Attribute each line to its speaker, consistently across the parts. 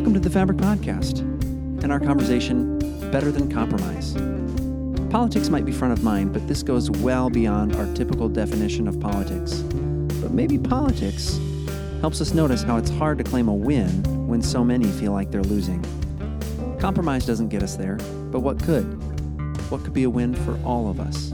Speaker 1: Welcome to the Fabric Podcast and our conversation, Better Than Compromise. Politics might be front of mind, but this goes well beyond our typical definition of politics. But maybe politics helps us notice how it's hard to claim a win when so many feel like they're losing. Compromise doesn't get us there, but what could? What could be a win for all of us?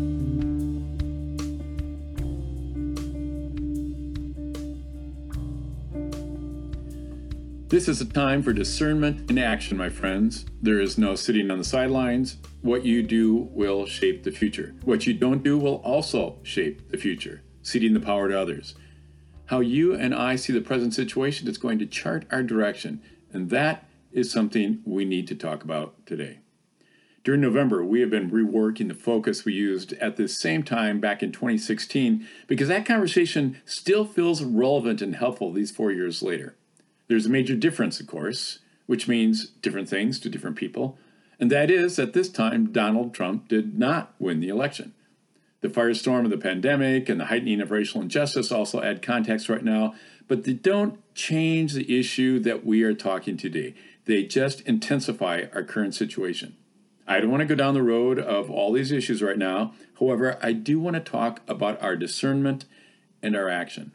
Speaker 2: This is a time for discernment and action, my friends. There is no sitting on the sidelines. What you do will shape the future. What you don't do will also shape the future, ceding the power to others. How you and I see the present situation is going to chart our direction, and that is something we need to talk about today. During November, we have been reworking the focus we used at the same time back in 2016 because that conversation still feels relevant and helpful these 4 years later. There's a major difference, of course, which means different things to different people, and that is, at this time, Donald Trump did not win the election. The firestorm of the pandemic and the heightening of racial injustice also add context right now, but they don't change the issue that we are talking today. They just intensify our current situation. I don't want to go down the road of all these issues right now. However, I do want to talk about our discernment and our action.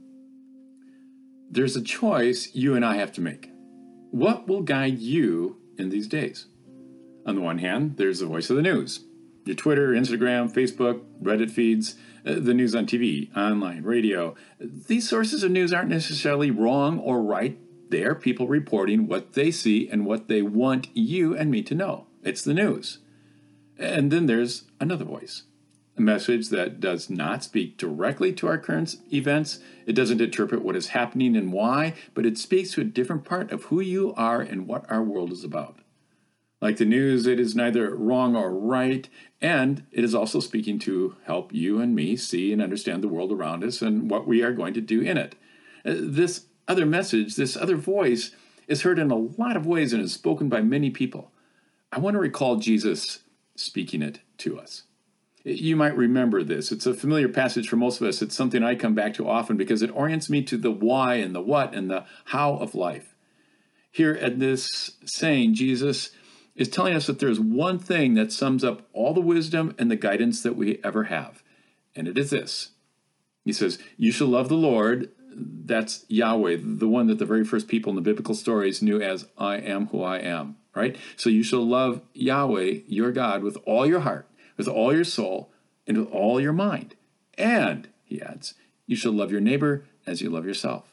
Speaker 2: There's a choice you and I have to make. What will guide you in these days? On the one hand, there's the voice of the news. Your Twitter, Instagram, Facebook, Reddit feeds, the news on TV, online, radio. These sources of news aren't necessarily wrong or right. They are people reporting what they see and what they want you and me to know. It's the news. And then there's another voice. A message that does not speak directly to our current events. It doesn't interpret what is happening and why, but it speaks to a different part of who you are and what our world is about. Like the news, it is neither wrong or right, and it is also speaking to help you and me see and understand the world around us and what we are going to do in it. This other message, this other voice, is heard in a lot of ways and is spoken by many people. I want to recall Jesus speaking it to us. You might remember this. It's a familiar passage for most of us. It's something I come back to often because it orients me to the why and the what and the how of life. Here at this saying, Jesus is telling us that there's one thing that sums up all the wisdom and the guidance that we ever have, and it is this. He says, you shall love the Lord. That's Yahweh, the one that the very first people in the biblical stories knew as I am who I am, right? So you shall love Yahweh, your God, with all your heart, with all your soul, and with all your mind. And, he adds, you shall love your neighbor as you love yourself.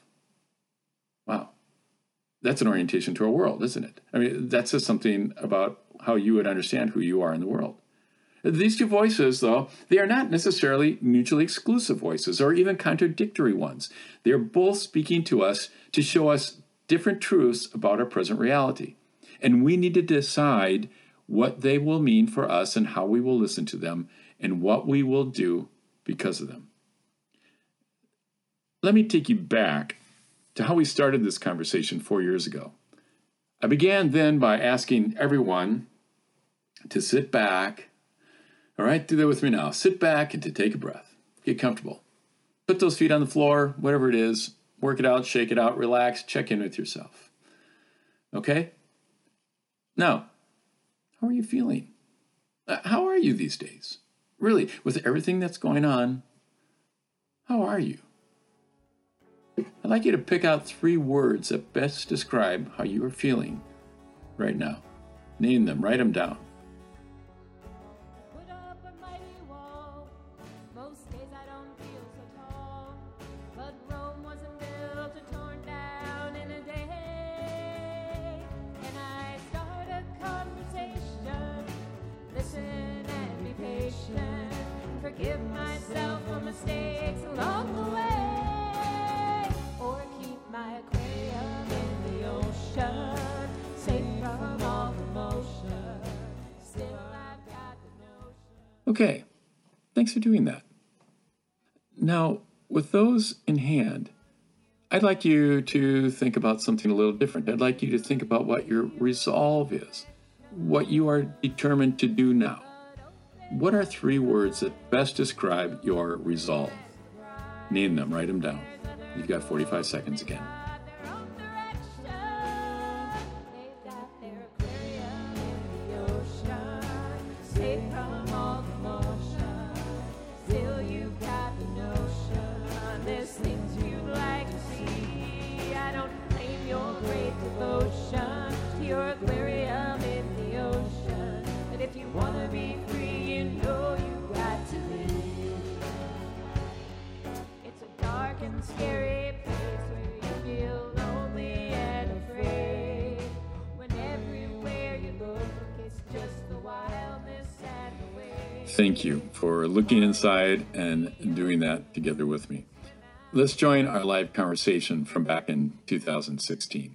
Speaker 2: Wow. That's an orientation to our world, isn't it? I mean, that says something about how you would understand who you are in the world. These two voices, though, they are not necessarily mutually exclusive voices or even contradictory ones. They are both speaking to us to show us different truths about our present reality. And we need to decide what they will mean for us and how we will listen to them and what we will do because of them. Let me take you back to how we started this conversation 4 years ago. I began then by asking everyone to sit back. All right, do that with me now. Sit back and to take a breath. Get comfortable. Put those feet on the floor, whatever it is. Work it out, shake it out, relax, check in with yourself. Okay? Now, how are you feeling? How are you these days? Really, with everything that's going on, how are you? I'd like you to pick out 3 words that best describe how you are feeling right now. Name them, write them down.
Speaker 3: Forgive myself for mistakes along the way, or keep my aquarium in the ocean, safe from all commotion. Still I've got the notion.
Speaker 2: Okay, thanks for doing that. Now, with those in hand, I'd like you to think about something a little different. I'd like you to think about what your resolve is, what you are determined to do now. What are 3 words that best describe your resolve? Name them, write them down. You've got 45 seconds again. thank you for looking inside and doing that together with me. Let's join our live conversation from back in 2016.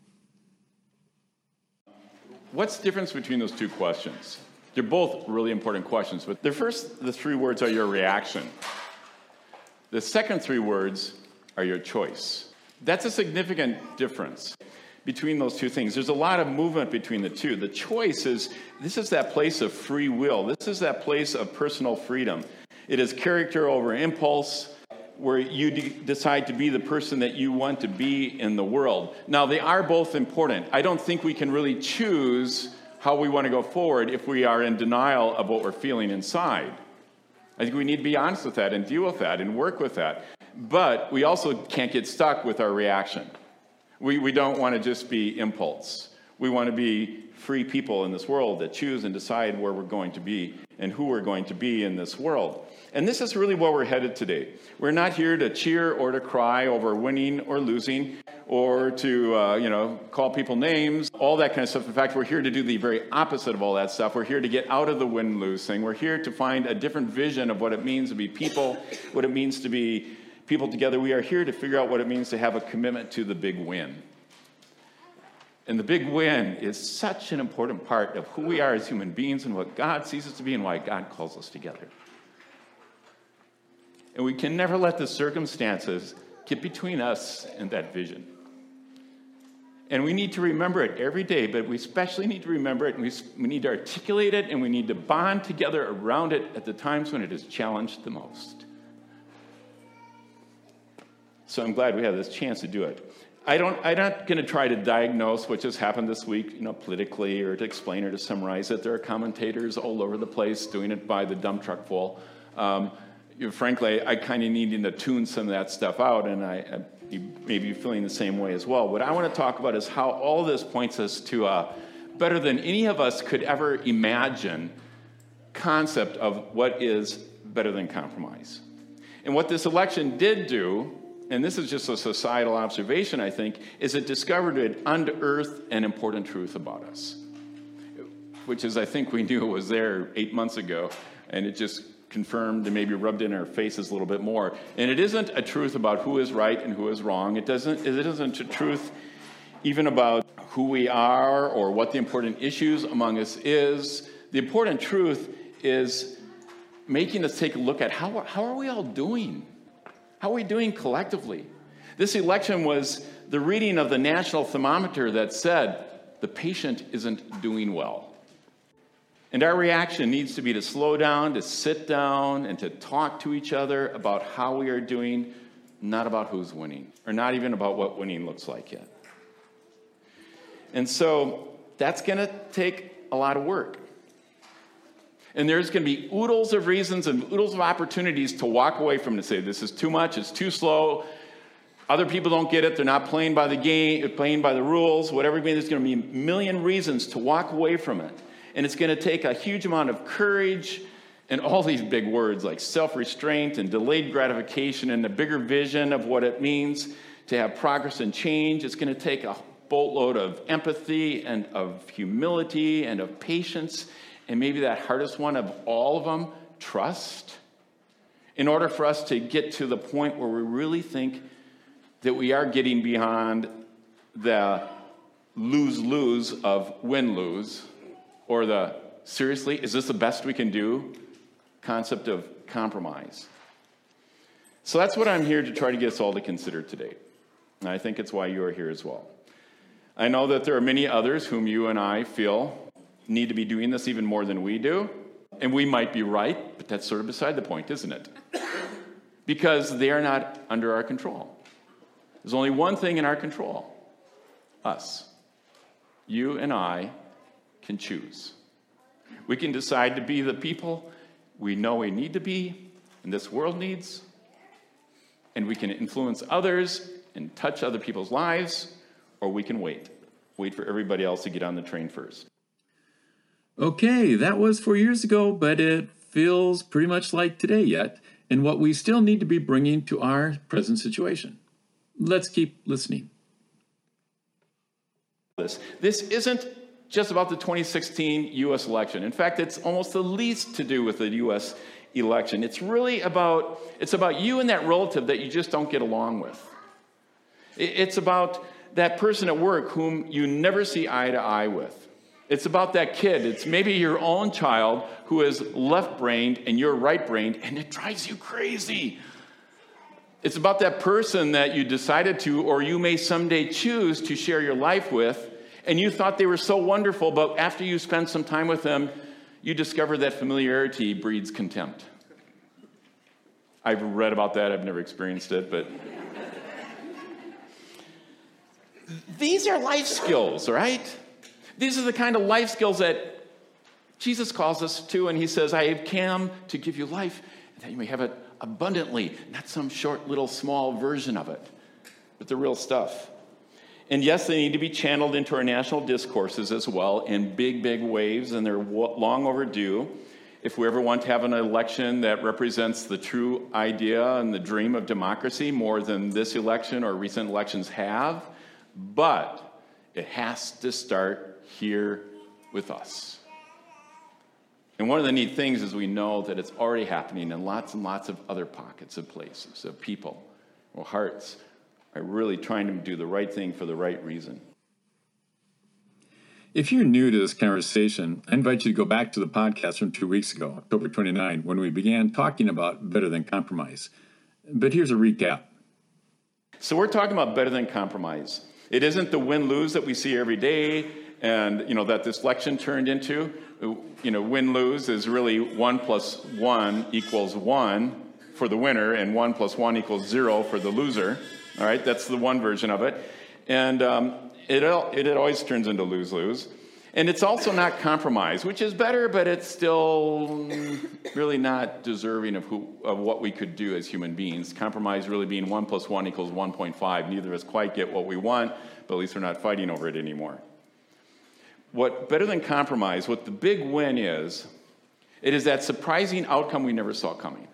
Speaker 2: What's the difference between those two questions? They're both really important questions, but the three words are your reaction. The second three words are your choice. That's a significant difference between those two things. There's a lot of movement between the two. The choice this is that place of free will. This is that place of personal freedom. It is character over impulse, where you decide to be the person that you want to be in the world. Now, they are both important. I don't think we can really choose how we want to go forward if we are in denial of what we're feeling inside. I think we need to be honest with that and deal with that and work with that. But we also can't get stuck with our reaction. We don't want to just be impulse. We want to be free people in this world that choose and decide where we're going to be and who we're going to be in this world. And this is really where we're headed today. We're not here to cheer or to cry over winning or losing or to, call people names, all that kind of stuff. In fact, we're here to do the very opposite of all that stuff. We're here to get out of the win-lose thing. We're here to find a different vision of what it means to be people, what it means to be people together. We are here to figure out what it means to have a commitment to the big win. And the big win is such an important part of who we are as human beings and what God sees us to be and why God calls us together. And we can never let the circumstances get between us and that vision. And we need to remember it every day, but we especially need to remember it, and we need to articulate it, and we need to bond together around it at the times when it is challenged the most. So I'm glad we have this chance to do it. I'm not going to try to diagnose what just happened this week, politically, or to explain or to summarize it. There are commentators all over the place doing it by the dump truck full. Frankly, I kind of need to tune some of that stuff out, and you may be feeling the same way as well. What I want to talk about is how all this points us to a better than any of us could ever imagine concept of what is better than compromise. And what this election did do, and this is just a societal observation, I think, is it discovered an unearthed and important truth about us, which is, I think we knew was there 8 months ago, and it just confirmed and maybe rubbed in our faces a little bit more. And it isn't a truth about who is right and who is wrong. It isn't a truth even about who we are or what the important issues among us is. The important truth is making us take a look at how are we all doing? How are we doing collectively? This election was the reading of the national thermometer that said the patient isn't doing well. And our reaction needs to be to slow down, to sit down, and to talk to each other about how we are doing, not about who's winning, or not even about what winning looks like yet. And so that's going to take a lot of work. And there's going to be oodles of reasons and oodles of opportunities to walk away from it and say, this is too much, it's too slow, other people don't get it, they're not playing by the game, playing by the rules, whatever. There's going to be a million reasons to walk away from it. And it's going to take a huge amount of courage and all these big words like self-restraint and delayed gratification and a bigger vision of what it means to have progress and change. It's going to take a boatload of empathy and of humility and of patience, and maybe that hardest one of all of them, trust, in order for us to get to the point where we really think that we are getting beyond the lose-lose of win-lose, or the, seriously, is this the best we can do concept of compromise. So that's what I'm here to try to get us all to consider today. And I think it's why you are here as well. I know that there are many others whom you and I feel need to be doing this even more than we do. And we might be right, but that's sort of beside the point, isn't it? Because they are not under our control. There's only one thing in our control: us. You and I can choose. We can decide to be the people we know we need to be and this world needs, and we can influence others and touch other people's lives, or we can wait for everybody else to get on the train first. Okay, that was 4 years ago, but it feels pretty much like today yet, and what we still need to be bringing to our present situation. Let's keep listening. This isn't
Speaker 4: just about the 2016 U.S. election. In fact, it's almost the least to do with the U.S. election. It's about you and that relative that you just don't get along with. It's about that person at work whom you never see eye to eye with. It's about that kid. It's maybe your own child who is left-brained and you're right-brained, and it drives you crazy. It's about that person that you decided to, or you may someday choose to share your life with, and you thought they were so wonderful, but after you spend some time with them, you discover that familiarity breeds contempt. I've read about that. I've never experienced it, but these are life skills, right? These are the kind of life skills that Jesus calls us to, and he says, I have come to give you life, that you may have it abundantly, not some short little small version of it, but the real stuff. And yes, they need to be channeled into our national discourses as well in big, big waves, and they're long overdue. If we ever want to have an election that represents the true idea and the dream of democracy more than this election or recent elections have, but it has to start here with us. And one of the neat things is we know that it's already happening in lots and lots of other pockets of places, of people or hearts are really trying to do the right thing for the right reason.
Speaker 2: If you're new to this conversation, I invite you to go back to the podcast from 2 weeks ago, October 29, when we began talking about better than compromise. But here's a recap.
Speaker 4: So we're talking about better than compromise. It isn't the win-lose that we see every day and, that this election turned into. Win-lose is really 1 + 1 = 1 for the winner and 1 + 1 = 0 for the loser. All right, that's the one version of it. And it always turns into lose-lose. And it's also not compromise, which is better, but it's still really not deserving of what we could do as human beings. Compromise really being 1 + 1 = 1.5. Neither of us quite get what we want, but at least we're not fighting over it anymore. What better than compromise, what the big win is, it is that surprising outcome we never saw coming.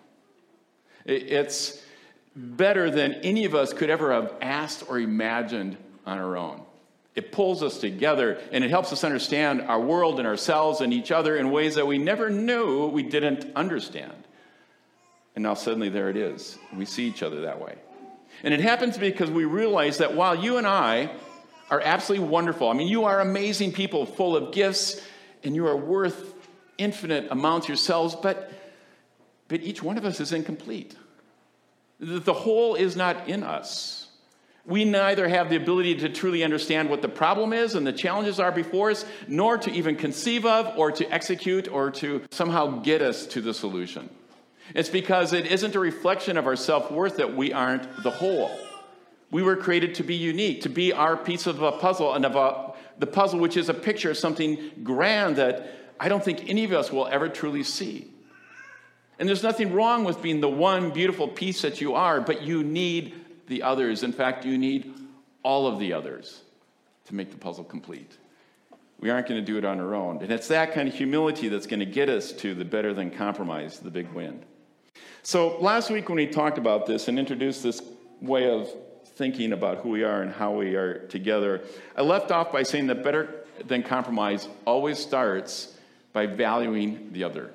Speaker 4: It's better than any of us could ever have asked or imagined on our own. It pulls us together, and it helps us understand our world and ourselves and each other in ways that we never knew we didn't understand. And now suddenly there it is. We see each other that way. And it happens because we realize that while you and I are absolutely wonderful, I mean, you are amazing people full of gifts, and you are worth infinite amounts yourselves, but each one of us is incomplete. The whole is not in us. We neither have the ability to truly understand what the problem is and the challenges are before us, nor to even conceive of or to execute or to somehow get us to the solution. It's because it isn't a reflection of our self-worth that we aren't the whole. We were created to be unique, to be our piece of a puzzle, and the puzzle which is a picture of something grand that I don't think any of us will ever truly see. And there's nothing wrong with being the one beautiful piece that you are, but you need the others. In fact, you need all of the others to make the puzzle complete. We aren't going to do it on our own. And it's that kind of humility that's going to get us to the better than compromise, the big win. So last week when we talked about this and introduced this way of thinking about who we are and how we are together, I left off by saying that better than compromise always starts by valuing the other.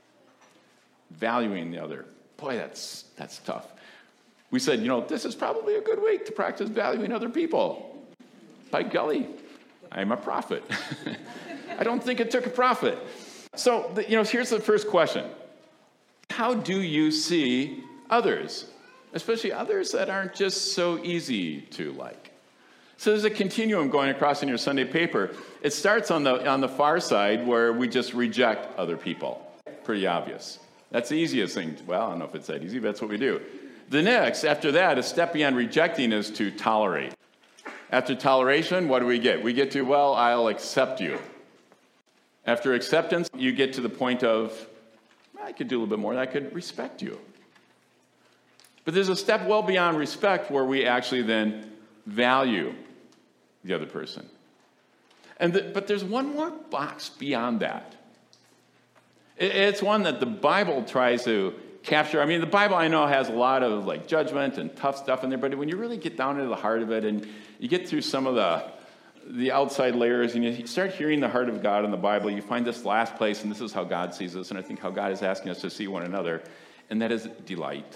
Speaker 4: Valuing the other. Boy, that's tough. We said, this is probably a good week to practice valuing other people. By golly, I'm a prophet. I don't think it took a prophet. So, here's the first question. How do you see others? Especially others that aren't just so easy to like. So there's a continuum going across in your Sunday paper. It starts on the far side where we just reject other people. Pretty obvious. That's the easiest thing. Well, I don't know if it's that easy, but that's what we do. The next, after that, a step beyond rejecting is to tolerate. After toleration, what do we get? We get to, well, I'll accept you. After acceptance, you get to the point of, I could do a little bit more, and I could respect you. But there's a step well beyond respect where we actually then value the other person. But there's one more box beyond that. It's one that the Bible tries to capture. I mean, the Bible, I know, has a lot of judgment and tough stuff in there, but when you really get down into the heart of it and you get through some of the outside layers, and you start hearing the heart of God in the Bible, you find this last place, and this is how God sees us, and I think how God is asking us to see one another, and that is delight.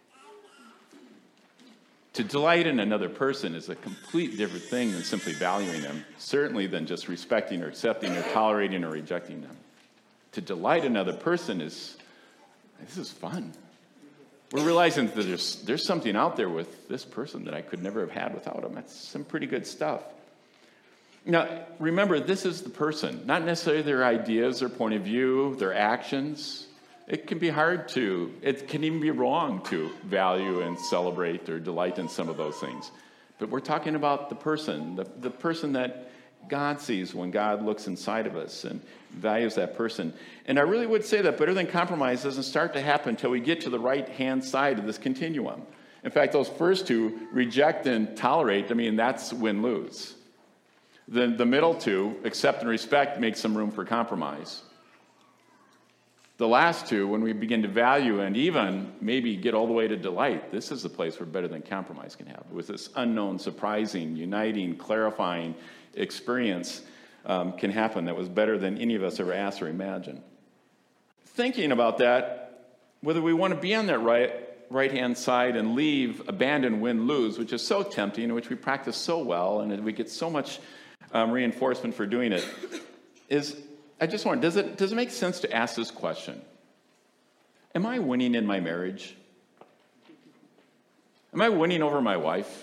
Speaker 4: To delight in another person is a complete different thing than simply valuing them, certainly than just respecting or accepting or tolerating or rejecting them. To delight another person this is fun. We're realizing that there's something out there with this person that I could never have had without them. That's some pretty good stuff. Now, remember, this is the person, not necessarily their ideas, their point of view, their actions. It can be it can even be wrong to value and celebrate or delight in some of those things. But we're talking about the person, the person that God sees when God looks inside of us and values that person. And I really would say that better than compromise doesn't start to happen until we get to the right-hand side of this continuum. In fact, those first two, reject and tolerate, that's win-lose. The middle two, accept and respect, make some room for compromise. The last two, when we begin to value and even maybe get all the way to delight, this is the place where better than compromise can happen. With this unknown, surprising, uniting, clarifying experience can happen that was better than any of us ever asked or imagined. Thinking about that, whether we want to be on that right-hand side and abandon, win, lose, which is so tempting, which we practice so well, and we get so much reinforcement for doing it, I just wonder, does it make sense to ask this question? Am I winning in my marriage? Am I winning over my wife?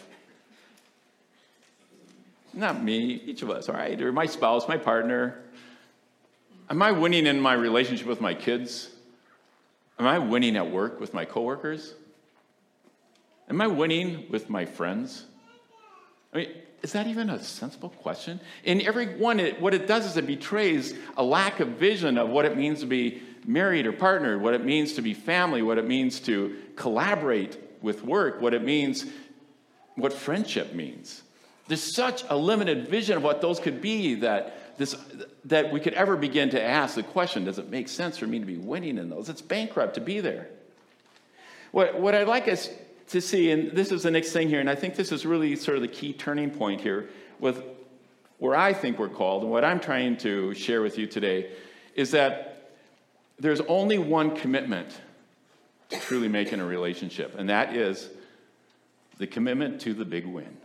Speaker 4: Not me, each of us, all right? Or my spouse, my partner. Am I winning in my relationship with my kids? Am I winning at work with my coworkers? Am I winning with my friends? Is that even a sensible question? In every one, what it does is it betrays a lack of vision of what it means to be married or partnered, what it means to be family, what it means to collaborate with work, what friendship means. There's such a limited vision of what those could be that we could ever begin to ask the question, does it make sense for me to be winning in those? It's bankrupt to be there. What I'd like us to see, and this is the next thing here, and I think this is really sort of the key turning point here with where I think we're called, and what I'm trying to share with you today is that there's only one commitment to truly making a relationship, and that is the commitment to the big win.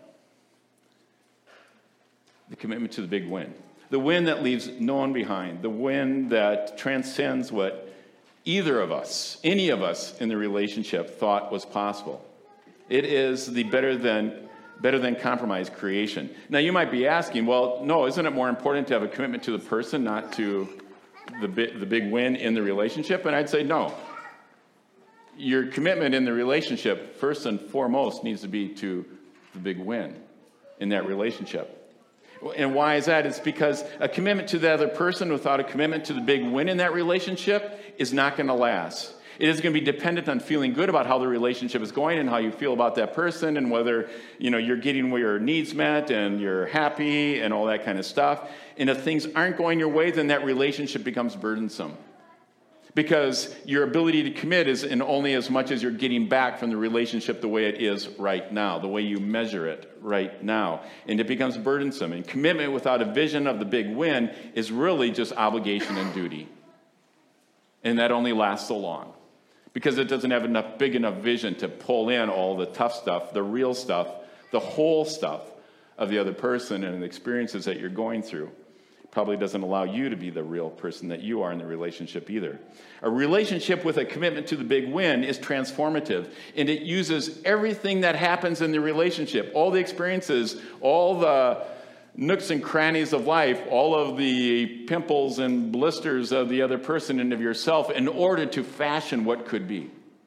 Speaker 4: The commitment to the big win. The win that leaves no one behind. The win that transcends what either of us, any of us in the relationship thought was possible. It is the better than compromise creation. Now you might be asking, well, no, isn't it more important to have a commitment to the person, not to the big win in the relationship? And I'd say no. Your commitment in the relationship, first and foremost, needs to be to the big win in that relationship. And why is that? It's because a commitment to the other person without a commitment to the big win in that relationship is not going to last. It is going to be dependent on feeling good about how the relationship is going and how you feel about that person and whether, you're getting your needs met and you're happy and all that kind of stuff. And if things aren't going your way, then that relationship becomes burdensome. Because your ability to commit is in only as much as you're getting back from the relationship the way it is right now, the way you measure it right now. And it becomes burdensome. And commitment without a vision of the big win is really just obligation and duty. And that only lasts so long. Because it doesn't have big enough vision to pull in all the tough stuff, the real stuff, the whole stuff of the other person and the experiences that you're going through. Probably doesn't allow you to be the real person that you are in the relationship either. A relationship with a commitment to the big win is transformative, and it uses everything that happens in the relationship, all the experiences, all the nooks and crannies of life, all of the pimples and blisters of the other person and of yourself in order to fashion what could be.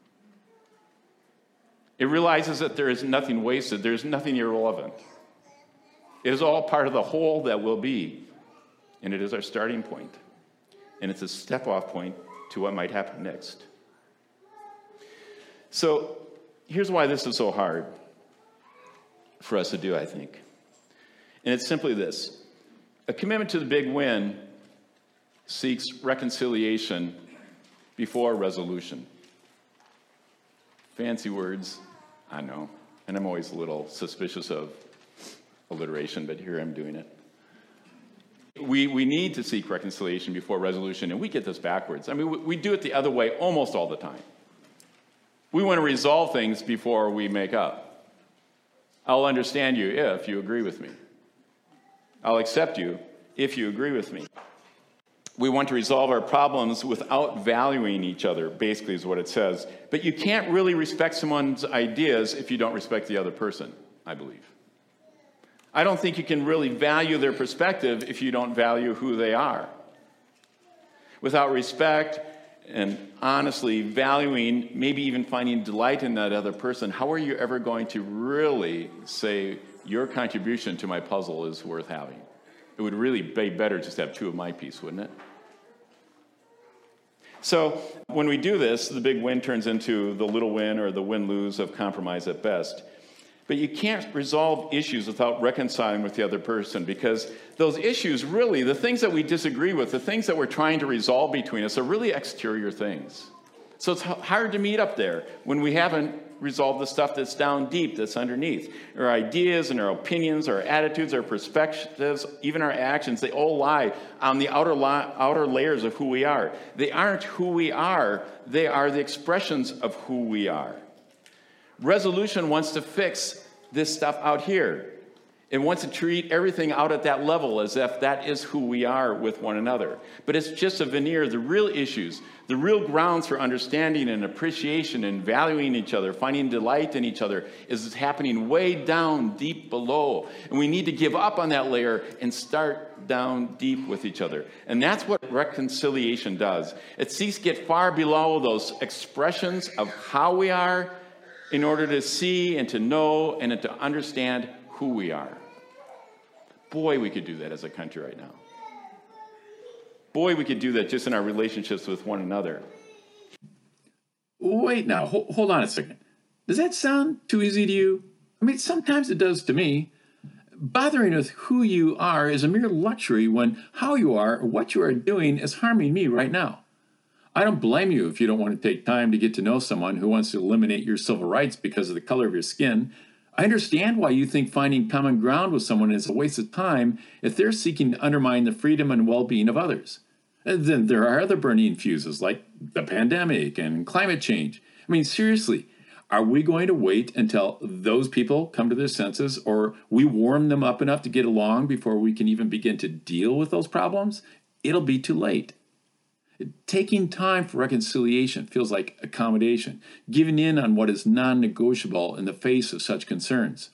Speaker 4: It realizes that there is nothing wasted, there's nothing irrelevant. It is all part of the whole that will be. And it is our starting point. And it's a step-off point to what might happen next. So here's why this is so hard for us to do, I think. And it's simply this. A commitment to the big win seeks reconciliation before resolution. Fancy words, I know. And I'm always a little suspicious of alliteration, but here I'm doing it. We need to seek reconciliation before resolution, and we get this backwards. I mean, we do it the other way almost all the time. We want to resolve things before we make up. I'll understand you if you agree with me. I'll accept you if you agree with me. We want to resolve our problems without valuing each other, basically is what it says. But you can't really respect someone's ideas if you don't respect the other person, I believe. I don't think you can really value their perspective if you don't value who they are. Without respect and honestly valuing, maybe even finding delight in that other person, how are you ever going to really say your contribution to my puzzle is worth having? It would really be better just to have two of my piece, wouldn't it? So when we do this, the big win turns into the little win or the win-lose of compromise at best. But you can't resolve issues without reconciling with the other person, because those issues really, the things that we disagree with, the things that we're trying to resolve between us are really exterior things. So it's hard to meet up there when we haven't resolved the stuff that's down deep, that's underneath. Our ideas and our opinions, our attitudes, our perspectives, even our actions, they all lie on the outer layers of who we are. They aren't who we are. They are the expressions of who we are. Resolution wants to fix this stuff out here. It wants to treat everything out at that level as if that is who we are with one another. But it's just a veneer. The real issues, the real grounds for understanding and appreciation and valuing each other, finding delight in each other, is happening way down deep below. And we need to give up on that layer and start down deep with each other. And that's what reconciliation does. It seeks to get far below those expressions of how we are in order to see and to know and to understand who we are. Boy, we could do that as a country right now. Boy, we could do that just in our relationships with one another.
Speaker 2: Wait now, hold on a second. Does that sound too easy to you? I mean, sometimes it does to me. Bothering with who you are is a mere luxury when how you are or what you are doing is harming me right now. I don't blame you if you don't want to take time to get to know someone who wants to eliminate your civil rights because of the color of your skin. I understand why you think finding common ground with someone is a waste of time if they're seeking to undermine the freedom and well-being of others. And then there are other burning fuses like the pandemic and climate change. I mean, seriously, are we going to wait until those people come to their senses or we warm them up enough to get along before we can even begin to deal with those problems? It'll be too late. Taking time for reconciliation feels like accommodation, giving in on what is non-negotiable in the face of such concerns.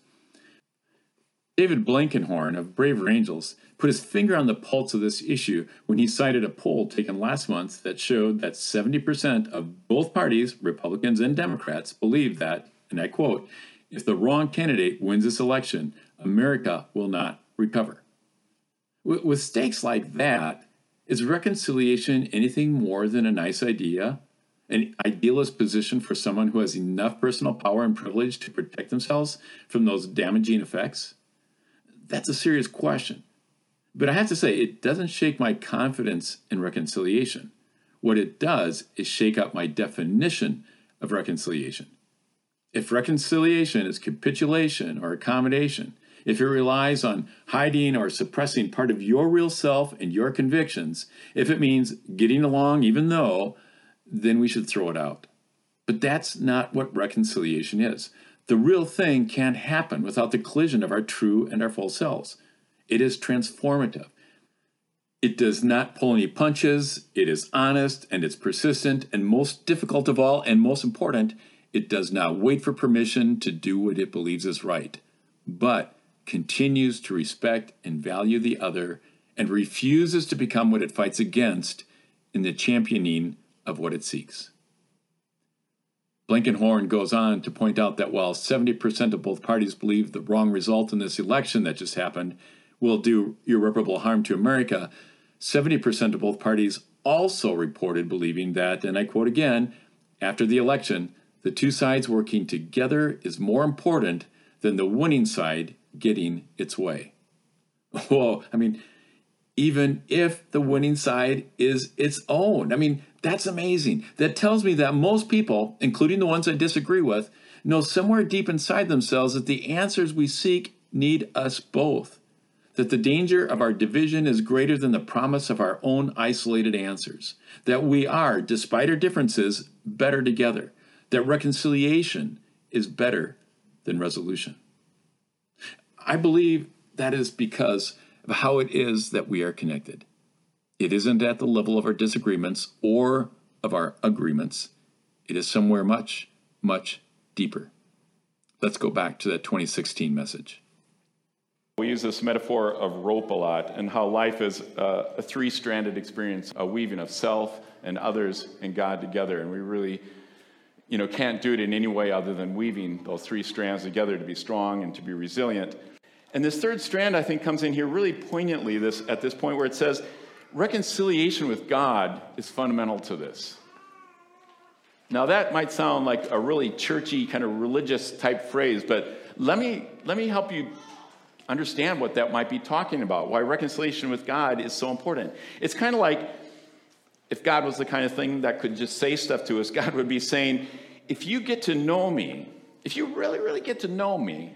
Speaker 2: David Blankenhorn of Braver Angels put his finger on the pulse of this issue when he cited a poll taken last month that showed that 70% of both parties, Republicans and Democrats, believe that, and I quote, "If the wrong candidate wins this election, America will not recover." With stakes like that, is reconciliation anything more than a nice idea, an idealist position for someone who has enough personal power and privilege to protect themselves from those damaging effects? That's a serious question. But I have to say, it doesn't shake my confidence in reconciliation. What it does is shake up my definition of reconciliation. If reconciliation is capitulation or accommodation, if it relies on hiding or suppressing part of your real self and your convictions, if it means getting along even though, then we should throw it out. But that's not what reconciliation is. The real thing can't happen without the collision of our true and our false selves. It is transformative. It does not pull any punches. It is honest and it's persistent, and most difficult of all and most important, it does not wait for permission to do what it believes is right, but continues to respect and value the other and refuses to become what it fights against in the championing of what it seeks. Blankenhorn goes on to point out that while 70% of both parties believe the wrong result in this election that just happened will do irreparable harm to America, 70% of both parties also reported believing that, and I quote again, after the election, the two sides working together is more important than the winning side getting its way. Whoa, I mean, even if the winning side is its own. I mean, that's amazing. That tells me that most people, including the ones I disagree with, know somewhere deep inside themselves that the answers we seek need us both. that the danger of our division is greater than the promise of our own isolated answers, that we are, despite our differences, better together, that reconciliation is better than resolution. I believe that is because of how it is that we are connected. It isn't at the level of our disagreements or of our agreements. It is somewhere much, much deeper. Let's go back to that 2016 message.
Speaker 4: We use this metaphor of rope a lot, and how life is a three-stranded experience, a weaving of self and others and God together. And we really, can't do it in any way other than weaving those three strands together to be strong and to be resilient. And this third strand, I think, comes in here really poignantly at this point where it says, reconciliation with God is fundamental to this. Now, that might sound like a really churchy, kind of religious type phrase, but let me help you understand what that might be talking about, why reconciliation with God is so important. It's kind of like if God was the kind of thing that could just say stuff to us, God would be saying, if you get to know me, if you really, really get to know me,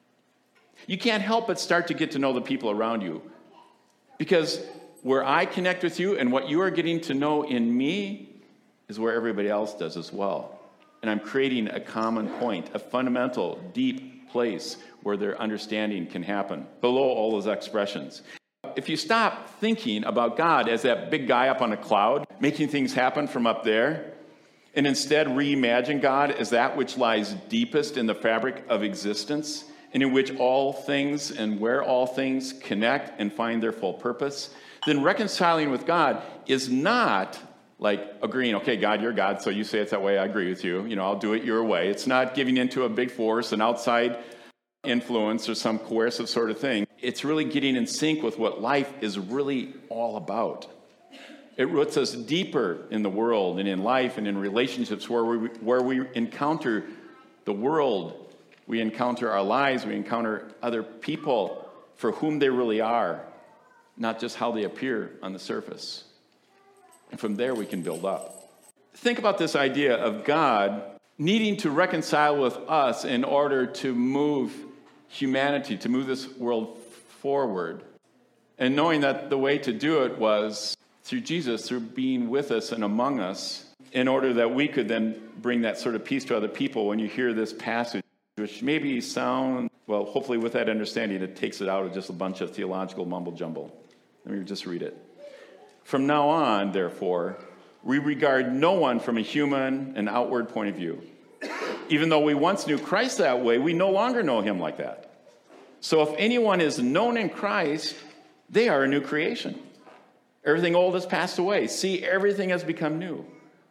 Speaker 4: you can't help but start to get to know the people around you. Because where I connect with you and what you are getting to know in me is where everybody else does as well. And I'm creating a common point, a fundamental, deep place where their understanding can happen, below all those expressions. If you stop thinking about God as that big guy up on a cloud, making things happen from up there, and instead reimagine God as that which lies deepest in the fabric of existence, and in which all things and where all things connect and find their full purpose, then reconciling with God is not like agreeing, okay, God, you're God, so you say it's that way, I agree with you. I'll do it your way. It's not giving into a big force, an outside influence or some coercive sort of thing. It's really getting in sync with what life is really all about. It roots us deeper in the world and in life and in relationships where we encounter the world, we encounter our lives, we encounter other people for whom they really are, not just how they appear on the surface. And from there we can build up. Think about this idea of God needing to reconcile with us in order to move humanity, to move this world forward. And knowing that the way to do it was through Jesus, through being with us and among us, in order that we could then bring that sort of peace to other people. When you hear this passage, which maybe sound, well, hopefully with that understanding, it takes it out of just a bunch of theological mumble-jumble. Let me just read it. From now on, therefore, we regard no one from a human and outward point of view. Even though we once knew Christ that way, we no longer know him like that. So if anyone is known in Christ, they are a new creation. Everything old has passed away. See, everything has become new.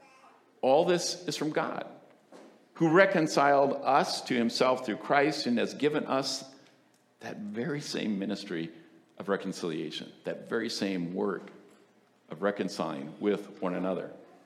Speaker 4: All this is from God, who reconciled us to himself through Christ and has given us that very same ministry of reconciliation, that very same work of reconciling with one another.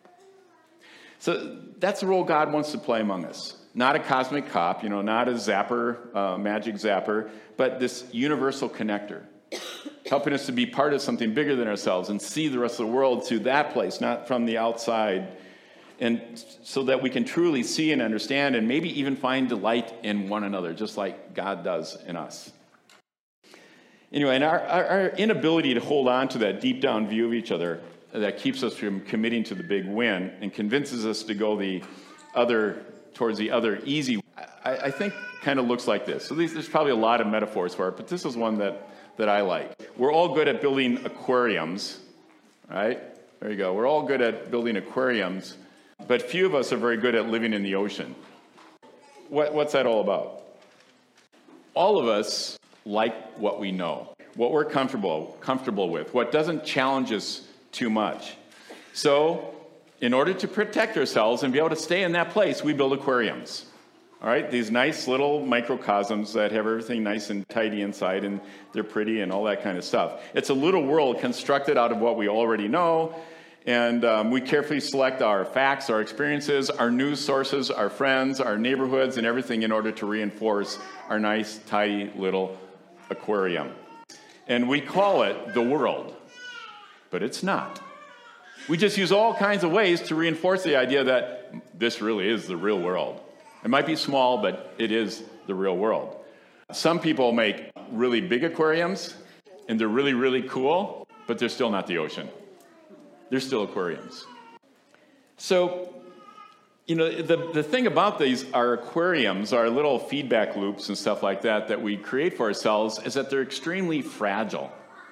Speaker 4: So that's the role God wants to play among us. Not a cosmic cop, not a zapper, magic zapper, but this universal connector, helping us to be part of something bigger than ourselves and see the rest of the world through that place, not from the outside, and so that we can truly see and understand and maybe even find delight in one another, just like God does in us. Anyway, and our inability to hold on to that deep down view of each other that keeps us from committing to the big win and convinces us to go towards the other easy, I think kind of looks like this. So there's probably a lot of metaphors for it, but this is one that I like. We're all good at building aquariums, right? There you go. We're all good at building aquariums, but few of us are very good at living in the ocean. What's that all about? All of us like what we know, what we're comfortable with, what doesn't challenge us too much. So in order to protect ourselves and be able to stay in that place, we build aquariums. All right, these nice little microcosms that have everything nice and tidy inside, and they're pretty and all that kind of stuff. It's a little world constructed out of what we already know, and we carefully select our facts, our experiences, our news sources, our friends, our neighborhoods, and everything in order to reinforce our nice, tidy little aquarium. And we call it the world, but it's not. We just use all kinds of ways to reinforce the idea that this really is the real world. It might be small, but it is the real world. Some people make really big aquariums, And they're really, really cool, but they're still not the ocean. They're still aquariums. So, the thing about our aquariums, our little feedback loops and stuff like that we create for ourselves is that they're extremely fragile.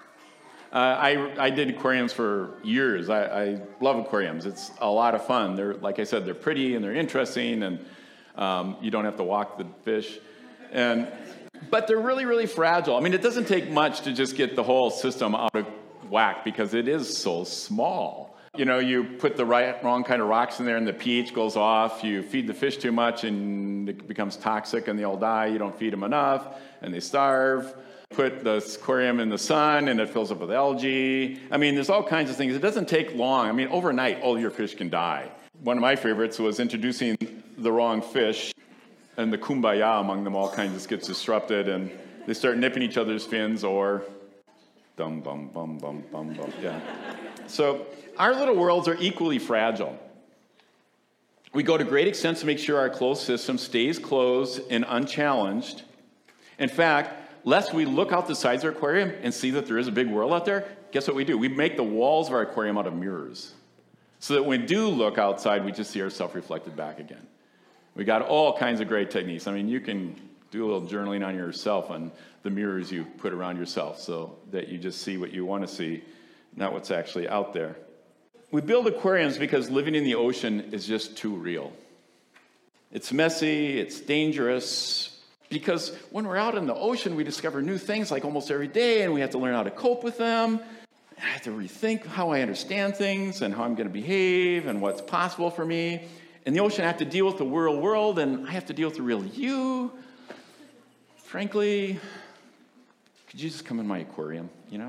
Speaker 4: I did aquariums for years. I love aquariums. It's a lot of fun. They're, like I said, they're pretty and they're interesting, and you don't have to walk the fish. But they're really, really fragile. I mean, it doesn't take much to just get the whole system out of whack because it is so small. You put the wrong kind of rocks in there and the pH goes off. You feed the fish too much and it becomes toxic and they all die. You don't feed them enough and they starve. Put the aquarium in the sun and it fills up with algae. I mean, there's all kinds of things. It doesn't take long. I mean, overnight, all your fish can die. One of my favorites was introducing the wrong fish, and the kumbaya among them all kinds of gets disrupted, and they start nipping each other's fins, or dum bum bum bum bum bum. Yeah. So our little worlds are equally fragile. We go to great extents to make sure our closed system stays closed and unchallenged. In fact, lest we look out the sides of our aquarium and see that there is a big world out there, guess what we do? We make the walls of our aquarium out of mirrors, so that when we do look outside, we just see ourselves reflected back again. We got all kinds of great techniques. I mean, you can do a little journaling on yourself on the mirrors you put around yourself so that you just see what you want to see, not what's actually out there. We build aquariums because living in the ocean is just too real. It's messy, it's dangerous, because when we're out in the ocean, we discover new things like almost every day, and we have to learn how to cope with them. I have to rethink how I understand things and how I'm going to behave and what's possible for me. In the ocean, I have to deal with the real world, and I have to deal with the real you. Frankly, could you just come in my aquarium,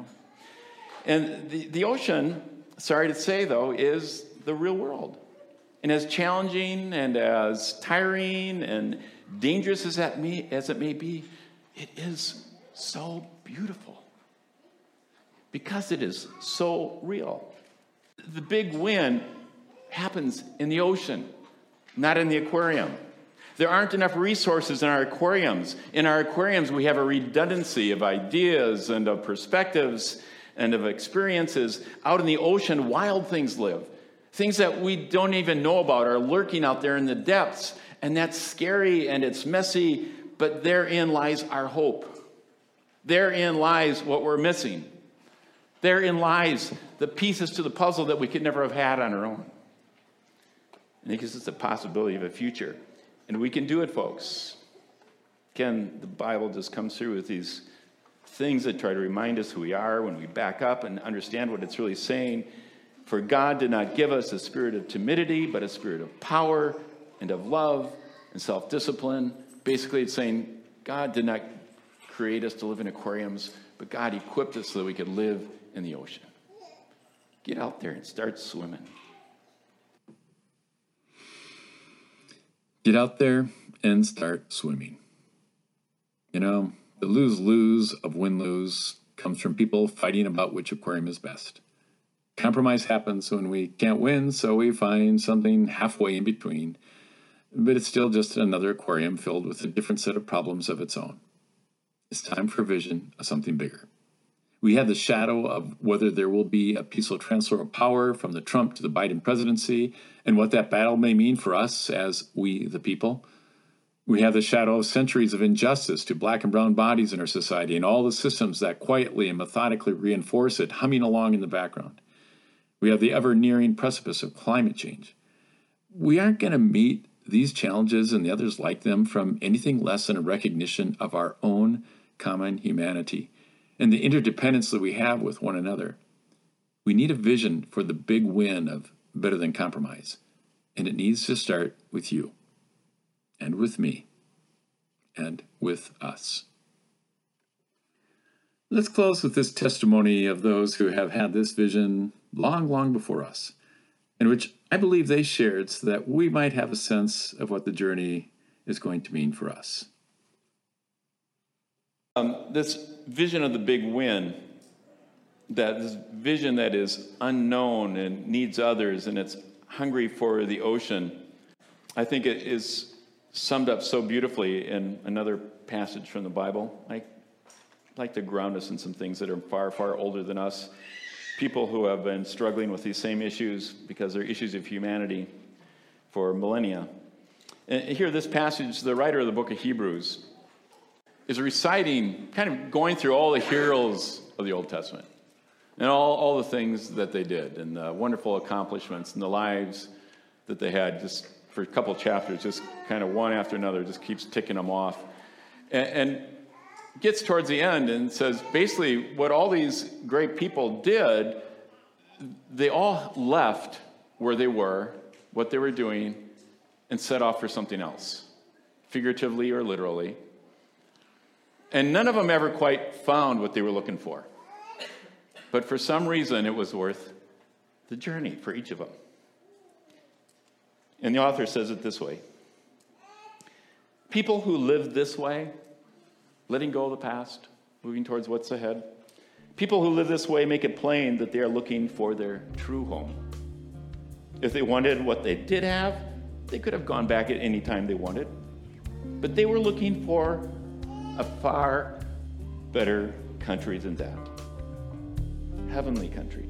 Speaker 4: And the ocean, sorry to say, though, is the real world. And as challenging and as tiring and dangerous as it may be, it is so beautiful because it is so real. The big win happens in the ocean, not in the aquarium. There aren't enough resources in our aquariums. In our aquariums, we have a redundancy of ideas and of perspectives and of experiences. Out in the ocean, wild things live. Things that we don't even know about are lurking out there in the depths. And that's scary and it's messy, but therein lies our hope. Therein lies what we're missing. Therein lies the pieces to the puzzle that we could never have had on our own. And it gives us the possibility of a future. And we can do it, folks. Again, the Bible just comes through with these things that try to remind us who we are when we back up and understand what it's really saying. For God did not give us a spirit of timidity, but a spirit of power and of love and self-discipline. Basically, it's saying God did not create us to live in aquariums, but God equipped us so that we could live in the ocean. Get out there and start swimming.
Speaker 2: Get out there and start swimming. The lose-lose of win-lose comes from people fighting about which aquarium is best. Compromise happens when we can't win, so we find something halfway in between. But it's still just another aquarium filled with a different set of problems of its own. It's time for a vision of something bigger. We have the shadow of whether there will be a peaceful transfer of power from the Trump to the Biden presidency and what that battle may mean for us as we, the people. We have the shadow of centuries of injustice to black and brown bodies in our society and all the systems that quietly and methodically reinforce it humming along in the background. We have the ever-nearing precipice of climate change. We aren't going to meet these challenges and the others like them from anything less than a recognition of our own common humanity and the interdependence that we have with one another. We need a vision for the big win of better than compromise, and it needs to start with you and with me and with us. Let's close with this testimony of those who have had this vision long, long before us, in which I believe they shared so that we might have a sense of what the journey is going to mean for us.
Speaker 4: This vision of the big win, this vision that is unknown and needs others, and it's hungry for the ocean, I think it is summed up so beautifully in another passage from the Bible. Mike? like to ground us in some things that are far, far older than us. People who have been struggling with these same issues because they're issues of humanity for millennia. And here, this passage, the writer of the book of Hebrews is reciting, kind of going through all the heroes of the Old Testament and all the things that they did and the wonderful accomplishments and the lives that they had. Just for a couple chapters, just kind of one after another, just keeps ticking them off. And gets towards the end and says, basically, what all these great people did, they all left where they were, what they were doing, and set off for something else, figuratively or literally. And none of them ever quite found what they were looking for. But for some reason, it was worth the journey for each of them. And the author says it this way: people who live this way, letting go of the past, moving towards what's ahead, people who live this way make it plain that they are looking for their true home. If they wanted what they did have, they could have gone back at any time they wanted. But they were looking for a far better country than that. Heavenly country.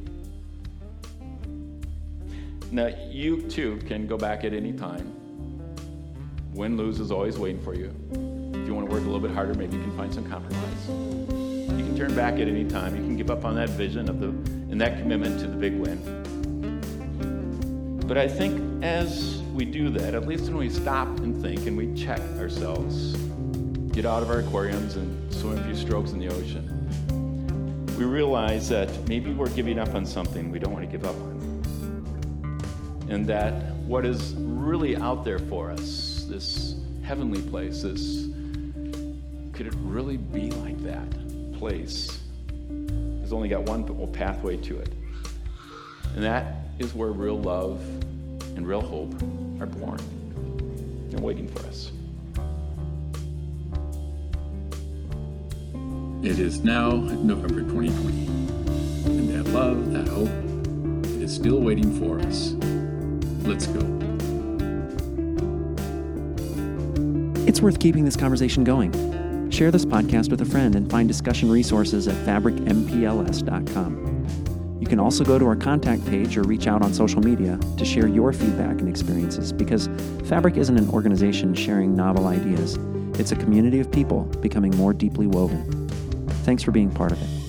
Speaker 4: Now, you too can go back at any time. Win, lose is always waiting for you. If you want to work a little bit harder, maybe you can find some compromise. You can turn back at any time. You can give up on that vision and that commitment to the big win. But I think as we do that, at least when we stop and think and we check ourselves, get out of our aquariums and swim a few strokes in the ocean, we realize that maybe we're giving up on something we don't want to give up on. And that what is really out there for us, this heavenly place, could it really be like that place? Has only got one pathway to it. And that is where real love and real hope are born and waiting for us.
Speaker 2: It is now November 2020, and that love, that hope, it is still waiting for us. Let's go.
Speaker 1: It's worth keeping this conversation going. Share this podcast with a friend and find discussion resources at fabricmpls.com. You can also go to our contact page or reach out on social media to share your feedback and experiences, because Fabric isn't an organization sharing novel ideas. It's a community of people becoming more deeply woven. Thanks for being part of it.